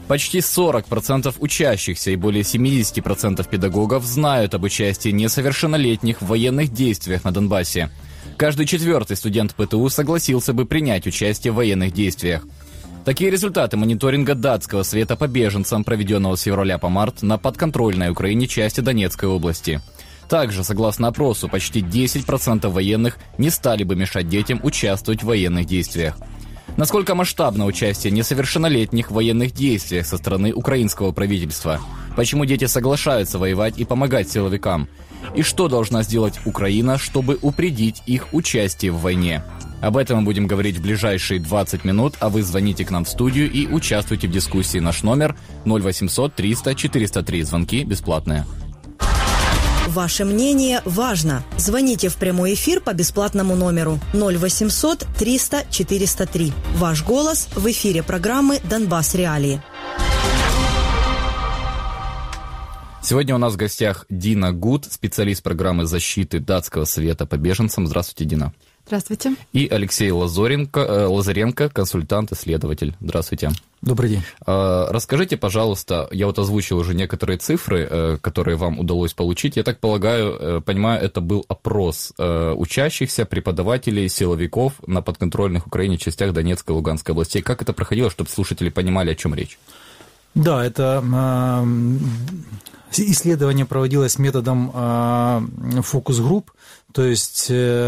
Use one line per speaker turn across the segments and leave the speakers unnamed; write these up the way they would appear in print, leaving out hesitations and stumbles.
Почти 40% учащихся и более 70% педагогов знают об участии несовершеннолетних в военных действиях на Донбассе. Каждый четвертый студент ПТУ согласился бы принять участие в военных действиях. Такие результаты мониторинга датского совета по беженцам, проведенного с февраля по март на подконтрольной Украине части Донецкой области. Также, согласно опросу, почти 10% военных не стали бы мешать детям участвовать в военных действиях. Насколько масштабно участие несовершеннолетних в военных действиях со стороны украинского правительства? Почему дети соглашаются воевать и помогать силовикам? И что должна сделать Украина, чтобы упредить их участие в войне? Об этом мы будем говорить в ближайшие 20 минут, а вы звоните к нам в студию и участвуйте в дискуссии. Наш номер 0800 300 403. Звонки бесплатные.
Ваше мнение важно. Звоните в прямой эфир по бесплатному номеру 0800 300 403. Ваш голос в эфире программы «Донбасс. Реалии».
Сегодня у нас в гостях Дина Гуд, специалист программы защиты датского совета по беженцам. Здравствуйте, Дина.
Здравствуйте.
И Алексей Лазаренко, консультант-исследователь. Здравствуйте.
Добрый день.
Расскажите, пожалуйста, я вот озвучил уже некоторые цифры, которые вам удалось получить. Я так понимаю, это был опрос учащихся, преподавателей, силовиков на подконтрольных Украине частях Донецкой и Луганской областей. Как это проходило, чтобы слушатели понимали, о чем речь?
Да, это исследование проводилось методом фокус-групп, то есть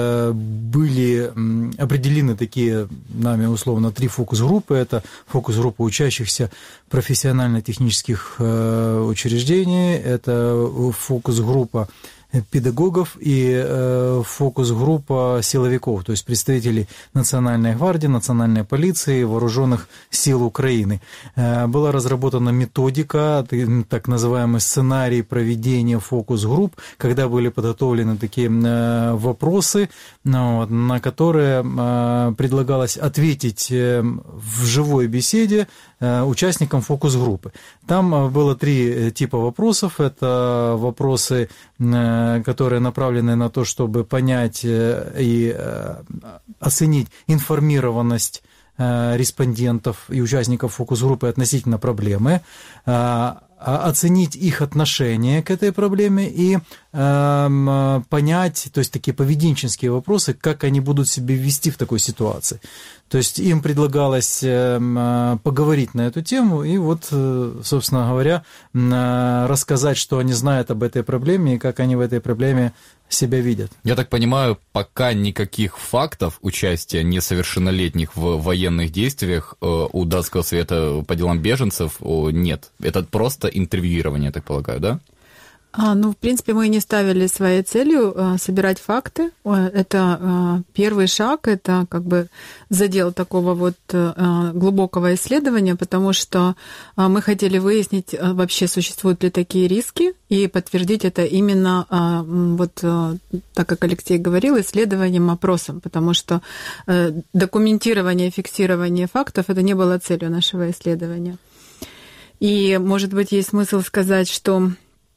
были определены такие нами условно 3 фокус-группы. Это фокус-группа учащихся профессионально-технических учреждений, это фокус-группа педагогов и фокус-группа силовиков, то есть представителей Национальной гвардии, Национальной полиции, вооруженных сил Украины. Была разработана методика, так называемый сценарий проведения фокус-групп, когда были подготовлены такие вопросы, на которые предлагалось ответить в живой беседе участникам фокус-группы. Там было 3 типа вопросов. Это вопросы, которые направлены на то, чтобы понять и оценить информированность респондентов и участников фокус-группы относительно проблемы, оценить их отношение к этой проблеме и понять, то есть такие поведенческие вопросы, как они будут себя вести в такой ситуации. То есть им предлагалось поговорить на эту тему и вот, собственно говоря, рассказать, что они знают об этой проблеме и как они в этой проблеме себя видят.
Я так понимаю, пока никаких фактов участия несовершеннолетних в военных действиях у датского совета по делам беженцев нет. Это просто интервьюирование, я так полагаю, да?
В принципе, мы не ставили своей целью собирать факты. Это первый шаг, это как бы задел такого вот глубокого исследования, потому что мы хотели выяснить, вообще существуют ли такие риски, и подтвердить это именно, вот так как Алексей говорил, исследованием, опросом, потому что документирование, фиксирование фактов – это не было целью нашего исследования. И, может быть, есть смысл сказать, что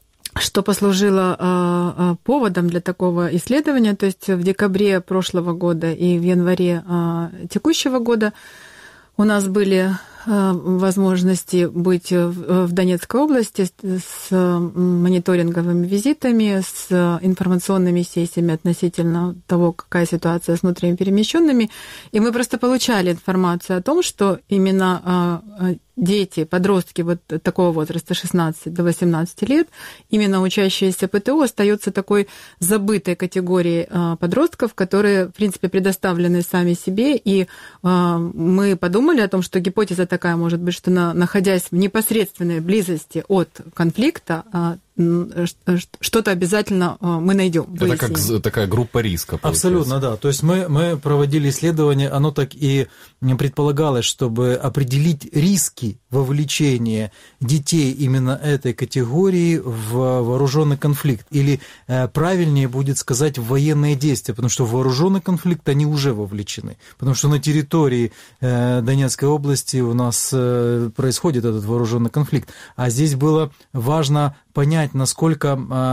послужило поводом для такого исследования. То есть в декабре прошлого года и в январе текущего года у нас были возможности быть в Донецкой области с мониторинговыми визитами, с информационными сессиями относительно того, какая ситуация с внутренне перемещенными. И мы просто получали информацию о том, что именно дети, подростки вот такого возраста, 16 до 18 лет, именно учащиеся ПТУ, остаются такой забытой категорией подростков, которые, в принципе, предоставлены сами себе. И мы подумали о том, что гипотеза такая может быть, что находясь в непосредственной близости от конфликта, что-то обязательно мы найдем.
Это как такая группа риска. Получается.
Абсолютно, да. То есть мы проводили исследование, оно так и предполагалось, чтобы определить риски вовлечения детей именно этой категории в вооруженный конфликт. Или правильнее будет сказать в военные действия, потому что в вооруженный конфликт они уже вовлечены. Потому что на территории Донецкой области у нас происходит этот вооруженный конфликт. А здесь было важно понять, понять, насколько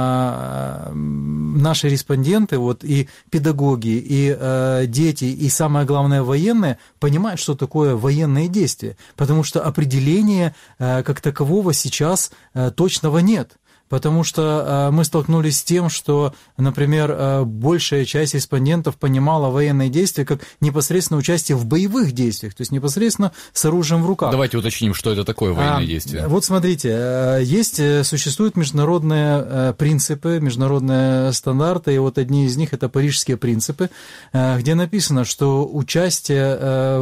наши респонденты, вот и педагоги, и дети, и самое главное военные, понимают, что такое военные действия, потому что определения как такового сейчас точного нет. Потому что мы столкнулись с тем, что, например, большая часть респондентов понимала военные действия как непосредственно участие в боевых действиях, то есть непосредственно с оружием в руках.
Давайте уточним, что это такое военные действия.
Вот смотрите, существуют международные принципы, международные стандарты, и вот одни из них – это парижские принципы, где написано, что участие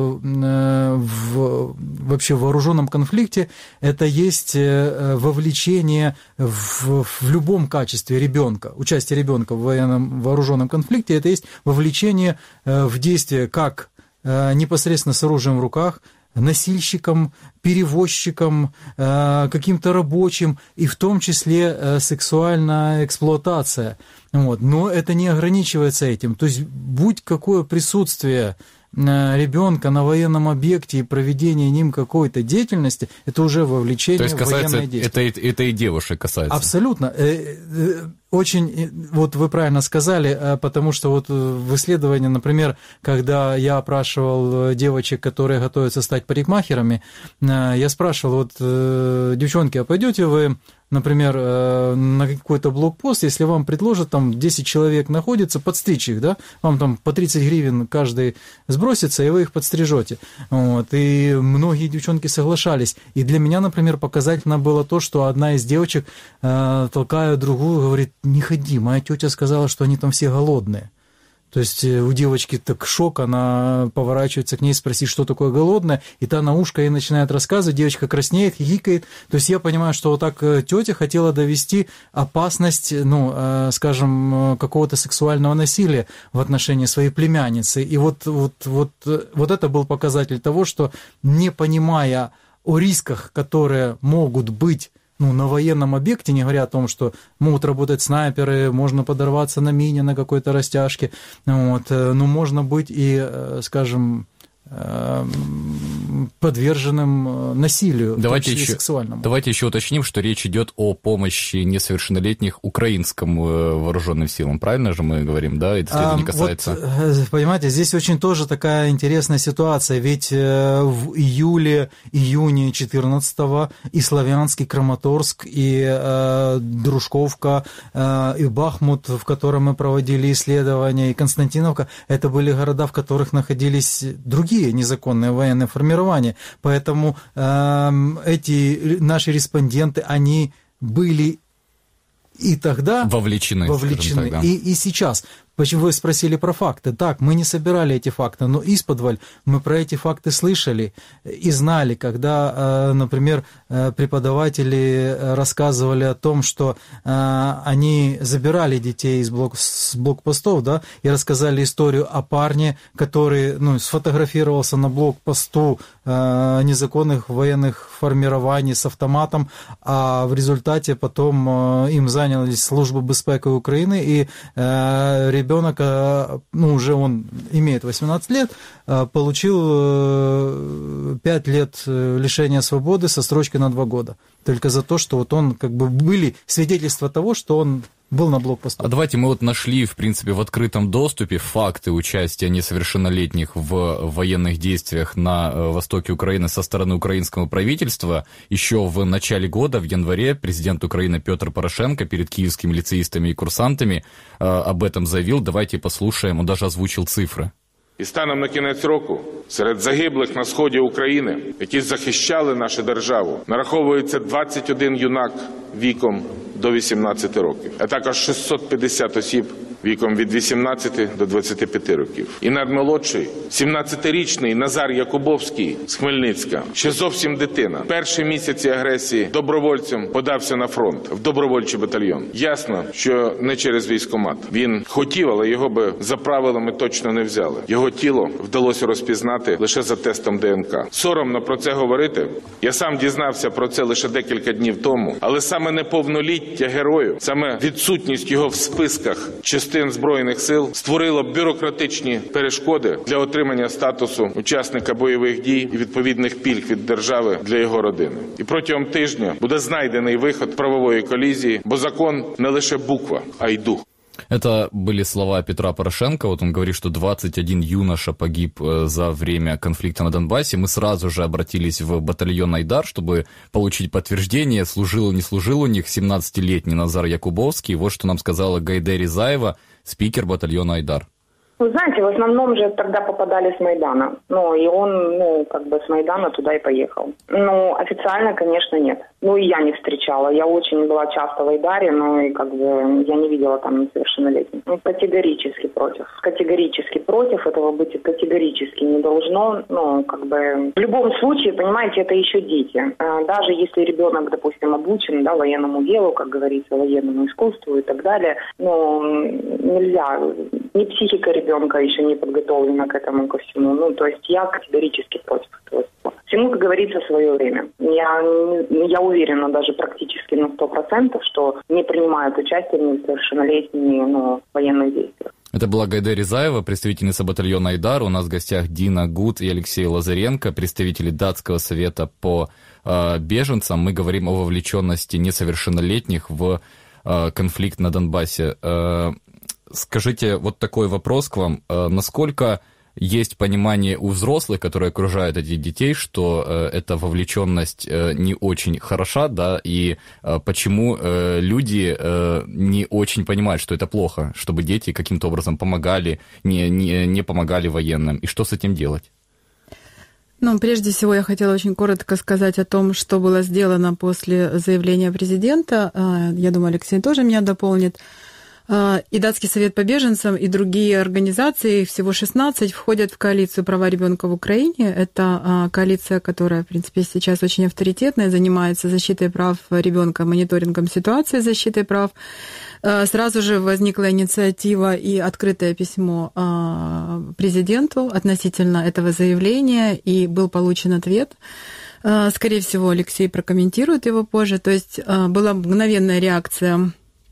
вообще в вооруженном конфликте – это есть вовлечение в любом качестве ребенка, участие ребенка в военном вооруженном конфликте, это есть вовлечение в действие как непосредственно с оружием в руках, носильщиком, перевозчиком, каким-то рабочим, и в том числе сексуальная эксплуатация. Вот. Но это не ограничивается этим. То есть будь какое присутствие ребенка на военном объекте и проведение ним какой-то деятельности, это уже вовлечение в военное действие.
Это и девушек касается.
Абсолютно. Очень, вот вы правильно сказали, потому что вот в исследовании, например, когда я опрашивал девочек, которые готовятся стать парикмахерами, я спрашивал, вот, девчонки, а пойдете вы, например, на какой-то блокпост, если вам предложат, там 10 человек находится, подстричь их, да, вам там по 30 гривен каждый сбросится, и вы их подстрижете. Вот. И многие девчонки соглашались. И для меня, например, показательно было то, что одна из девочек, толкая другую, говорит: не ходи, моя тетя сказала, что они там все голодные. То есть у девочки так шок, она поворачивается к ней, спросит, что такое голодное, и та на ушко ей начинает рассказывать, девочка краснеет, хихикает. То есть я понимаю, что вот так тетя хотела довести опасность, скажем, какого-то сексуального насилия в отношении своей племянницы. И вот это был показатель того, что, не понимая о рисках, которые могут быть на военном объекте, не говоря о том, что могут работать снайперы, можно подорваться на мине, на какой-то растяжке, вот, но можно быть и, скажем, подверженным насилию, в том числе сексуальному.
Давайте еще уточним, что речь идет о помощи несовершеннолетних украинским вооруженным силам. Правильно же мы говорим, да? Это исследование касается...
Вот, понимаете, здесь очень тоже такая интересная ситуация, ведь в июне 14-го и Славянск, и Краматорск, и Дружковка, и Бахмут, в котором мы проводили исследования, и Константиновка, это были города, в которых находились другие незаконные военные формирования. Поэтому эти наши респонденты, они были и тогда вовлечены и сейчас. Почему вы спросили про факты? Так, мы не собирали эти факты, но исподволь мы про эти факты слышали и знали, когда, например, преподаватели рассказывали о том, что они забирали детей с блокпостов, да, и рассказали историю о парне, который сфотографировался на блокпосту незаконных военных формирований с автоматом, а в результате потом им занялись служба безпеки Украины, и ребенок, уже он имеет 18 лет, получил 5 лет лишения свободы со строчкой на 2 года. Только за то, что вот он, были свидетельства того, что он был на блокпосту.
А давайте мы нашли, в принципе, в открытом доступе факты участия несовершеннолетних в военных действиях на востоке Украины со стороны украинского правительства. Еще в начале года, в январе, президент Украины Петр Порошенко перед киевскими лицеистами и курсантами об этом заявил. Давайте послушаем, он даже озвучил цифры.
І станом на кінець року серед загиблих на сході України, які захищали нашу державу, нараховується 21 юнак віком до 18 років, а також 650 осіб віком від 18 до 25 років. І надмолодший, 17-річний Назар Якубовський з Хмельницька, ще зовсім дитина. Перші місяці агресії добровольцем подався на фронт, в добровольчий батальйон. Ясно, що не через військкомат. Він хотів, але його би за правилами точно не взяли. Його тіло вдалося розпізнати лише за тестом ДНК. Соромно про це говорити. Я сам дізнався про це лише декілька днів тому, але саме неповноліття герою, саме відсутність його в списках чи частин Збройних сил створило бюрократичні перешкоди для отримання статусу учасника бойових дій і відповідних пільг від держави для його родини. І протягом тижня буде знайдений виход правової колізії, бо закон не лише буква, а й дух.
Это были слова Петра Порошенко. Вот он говорит, что 21 юноша погиб за время конфликта на Донбассе. Мы сразу же обратились в батальон «Айдар», чтобы получить подтверждение, служил и не служил у них 17-летний Назар Якубовский. Вот что нам сказала Гайде Ризаева, спикер батальона «Айдар».
Вы знаете, в основном же тогда попадали с Майдана. И он, с Майдана туда и поехал. Официально, конечно, нет. И я не встречала. Я очень была часто в Айдаре, я не видела там несовершеннолетних. Категорически против. Категорически против. Этого быть категорически не должно. В любом случае, понимаете, это еще дети. Даже если ребенок, допустим, обучен, военному делу, как говорится, военному искусству и так далее, нельзя. Ни психика ребенка еще не подготовлена к этому, ко всему. То есть я категорически против этого. Всему, как говорится, свое время. Я уверена даже практически на 100%, что не принимают участие в несовершеннолетние военных действиях.
Это была Гайде Ризаева, представительница батальона «Айдар». У нас в гостях Дина Гуд и Алексей Лазаренко, представители Датского совета по беженцам. Мы говорим о вовлеченности несовершеннолетних в конфликт на Донбассе. Скажите, вот такой вопрос к вам. Насколько есть понимание у взрослых, которые окружают этих детей, что эта вовлеченность не очень хороша, и почему люди не очень понимают, что это плохо, чтобы дети каким-то образом помогали, не помогали военным, и что с этим делать?
Прежде всего, я хотела очень коротко сказать о том, что было сделано после заявления президента. Я думаю, Алексей тоже меня дополнит. И Датский совет по беженцам, и другие организации, всего 16, входят в коалицию «Права ребенка в Украине». Это коалиция, которая, в принципе, сейчас очень авторитетная, занимается защитой прав ребенка, мониторингом ситуации защиты прав. Сразу же возникла инициатива и открытое письмо президенту относительно этого заявления, и был получен ответ. Скорее всего, Алексей прокомментирует его позже. То есть была мгновенная реакция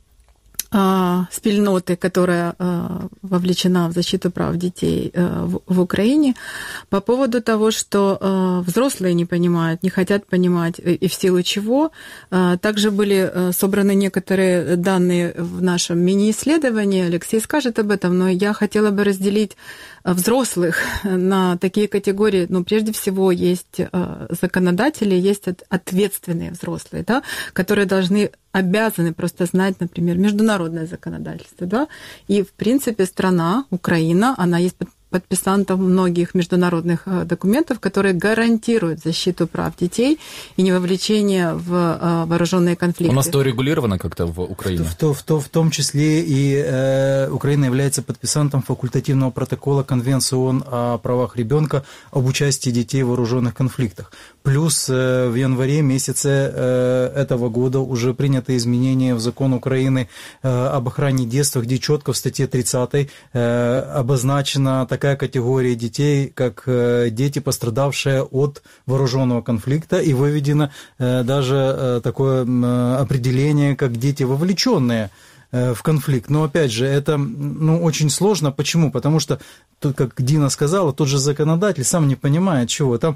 спільноты, которая вовлечена в защиту прав детей в Украине, по поводу того, что взрослые не понимают, не хотят понимать, и в силу чего. Также были собраны некоторые данные в нашем мини-исследовании, Алексей скажет об этом, но я хотела бы разделить взрослых на такие категории. Прежде всего, есть законодатели, есть ответственные взрослые, которые обязаны просто знать, например, международное законодательство, И, в принципе, страна, Украина, она есть подписантом многих международных документов, которые гарантируют защиту прав детей и невовлечение в вооруженные конфликты.
У нас то регулировано как-то в Украине?
В том числе и Украина является подписантом факультативного протокола Конвенции ООН о правах ребенка об участии детей в вооруженных конфликтах. Плюс в январе месяце этого года уже принято изменение в закон Украины об охране детства, где четко в статье 30 обозначена такая категория детей, как дети, пострадавшие от вооруженного конфликта, и выведено даже такое определение, как дети, вовлеченные в конфликт. Но, опять же, это очень сложно. Почему? Потому что, тут, как Дина сказала, тот же законодатель сам не понимает, чего. Там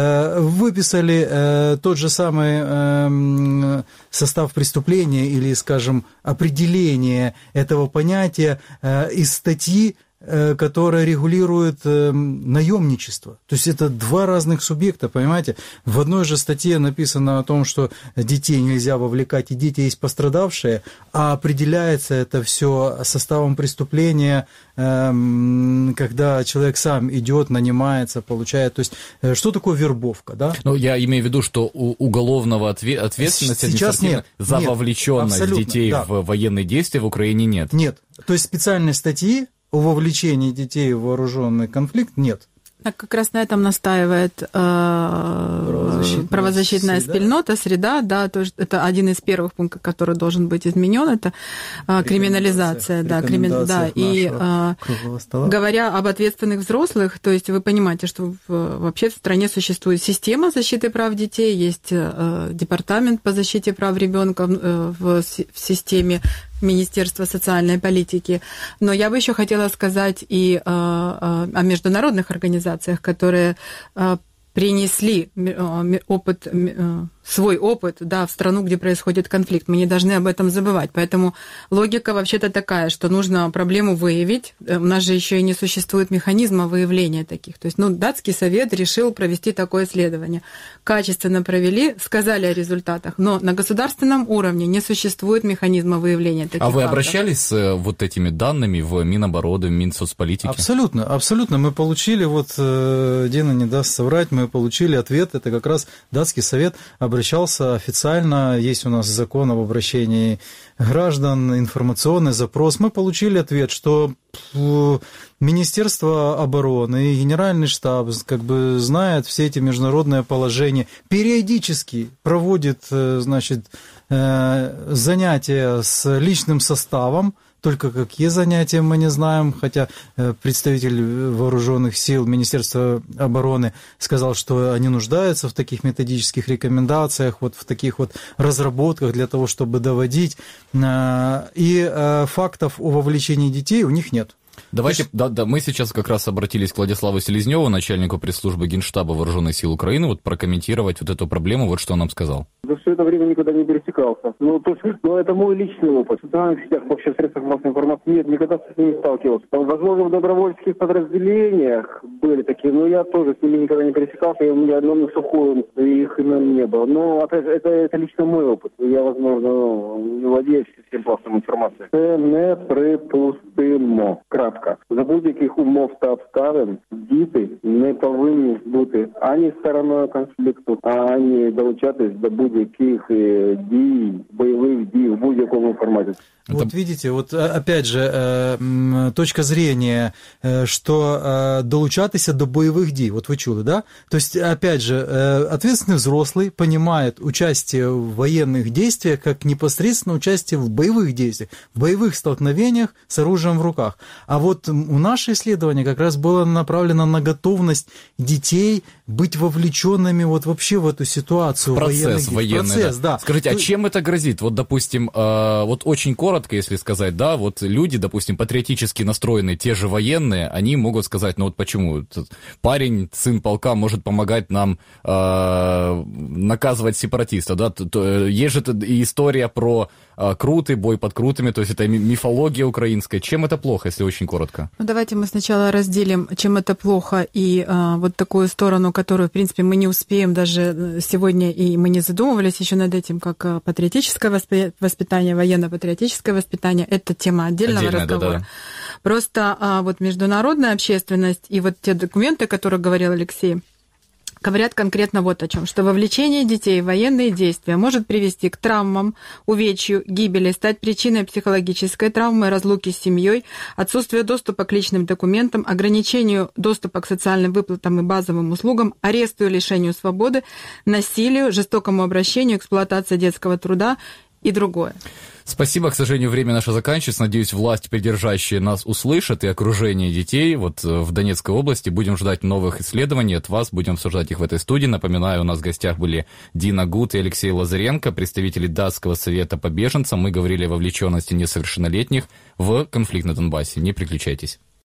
выписали тот же самый состав преступления или, скажем, определение этого понятия из статьи, которая регулирует наемничество. То есть это два разных субъекта, понимаете? В одной же статье написано о том, что детей нельзя вовлекать, и дети есть пострадавшие, а определяется это все составом преступления, когда человек сам идет, нанимается, получает. То есть что такое вербовка, да?
Я имею в виду, что уголовного ответственности
сейчас нет,
за вовлеченность детей в военные действия в Украине нет.
Нет. То есть специальной статьи о вовлечении детей в вооруженный конфликт нет.
Как раз на этом настаивает правозащитная спільнота, среда, это один из первых пунктов, который должен быть изменен, это криминализация, и говоря об ответственных взрослых, то есть вы понимаете, что вообще в стране существует система защиты прав детей, есть департамент по защите прав ребенка в системе, Министерства социальной политики. Но я бы еще хотела сказать и о международных организациях, которые принесли свой опыт, да, в страну, где происходит конфликт. Мы не должны об этом забывать. Поэтому логика вообще-то такая, что нужно проблему выявить. У нас же еще и не существует механизма выявления таких. То есть, датский совет решил провести такое исследование. Качественно провели, сказали о результатах, но на государственном уровне не существует механизма выявления таких фактов.
А вы обращались с вот этими данными в Минобороны, в Минсоцполитики?
Абсолютно, абсолютно. Мы получили, Дина не даст соврать, мы получили ответ, это как раз датский совет обращался официально, есть у нас закон об обращении граждан, информационный запрос. Мы получили ответ, что Министерство обороны и Генеральный штаб знает все эти международные положения, периодически проводит, занятия с личным составом. Только какие занятия мы не знаем, хотя представитель вооруженных сил Министерства обороны сказал, что они нуждаются в таких методических рекомендациях, в таких разработках для того, чтобы доводить. И фактов о вовлечении детей у них нет.
Давайте, мы сейчас как раз обратились к Владиславу Селезневу, начальнику пресс-службы Генштаба Вооруженных сил Украины, прокомментировать эту проблему, что он нам сказал.
За все это время никогда не пересекался. Это мой личный опыт. В социальных сетях, вообще в средствах массовой информации нет, никогда с этим не сталкивался. Возможно, в добровольческих подразделениях были такие, но я тоже с ними никогда не пересекался, и у меня на сухую их имен не было. Но, опять же, это лично мой опыт. Я, возможно, не владею всем пластом информации. Это неприпустимо. Кратко. За будь-яких умов та обставин діти не повинні бути ані стороною конфлікту, ані долучатись до будь-яких дій, бойових дій в будь-якому форматі.
Видите, опять же, точка зрения, что долучатися до боевых дій, вы чули, да? То есть, опять же, ответственный взрослый понимает участие в военных действиях как непосредственно участие в боевых действиях, в боевых столкновениях с оружием в руках. А у наше исследование как раз было направлено на готовность детей быть вовлеченными вообще в эту ситуацию.
Процесс военный,
да.
Скажите, а чем это грозит? Допустим, очень коротко, если сказать, да, люди, допустим, патриотически настроенные, те же военные, они могут сказать, почему парень, сын полка, может помогать нам наказывать сепаратистов, да? Есть же история про Круты, бой под Крутыми, то есть это мифология украинская. Чем это плохо, если очень коротко?
Давайте мы сначала разделим, чем это плохо, и такую сторону, которую, в принципе, мы не успеем даже сегодня, и мы не задумывались еще над этим, как патриотическое воспитание, военно-патриотическое воспитание. Это тема отдельного разговора. Да. Просто международная общественность и те документы, о которых говорил Алексей, говорят конкретно о чем, что вовлечение детей в военные действия может привести к травмам, увечью, гибели, стать причиной психологической травмы, разлуки с семьей, отсутствия доступа к личным документам, ограничению доступа к социальным выплатам и базовым услугам, аресту и лишению свободы, насилию, жестокому обращению, эксплуатации детского труда и другое.
Спасибо, к сожалению, время наше заканчивается. Надеюсь, власть, придержащие нас, услышат, и окружение детей в Донецкой области. Будем ждать новых исследований от вас, будем обсуждать их в этой студии. Напоминаю, у нас в гостях были Дина Гут и Алексей Лазаренко, представители Датского совета по беженцам. Мы говорили о вовлеченности несовершеннолетних в конфликт на Донбассе. Не переключайтесь.